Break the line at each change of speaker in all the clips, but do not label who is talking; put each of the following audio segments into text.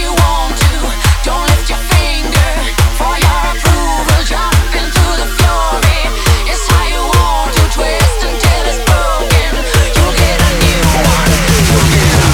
you want to. Don't lift your finger for your approval. Jump into the fury. It's how you want to. Twist until it's broken. You'll get a new one. You'll get a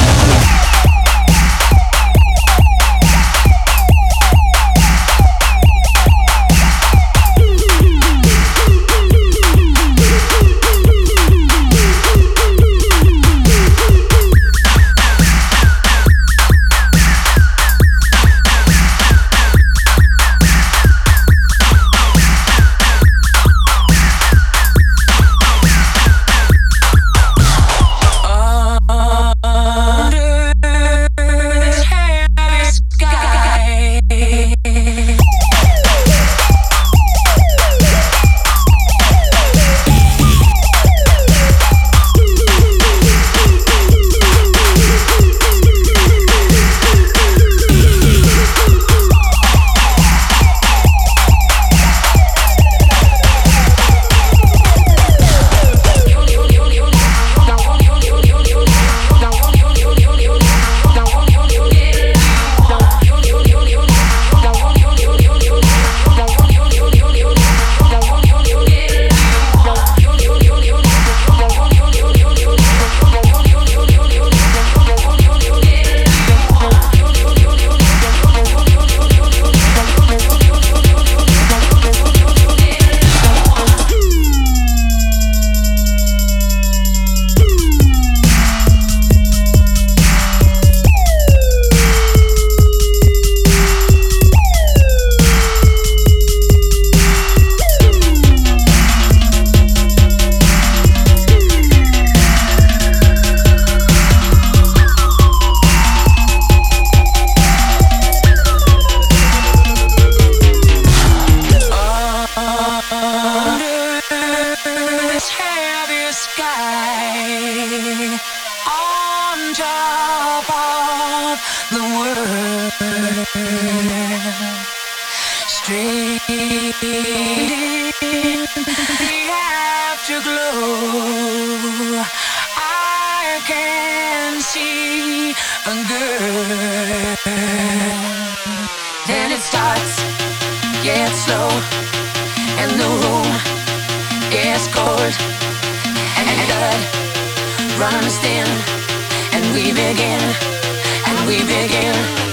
on top of the world, straight in the afterglow. I can see a girl. Then it starts, gets slow, and the room gets cold, and blood runs thin, and we begin,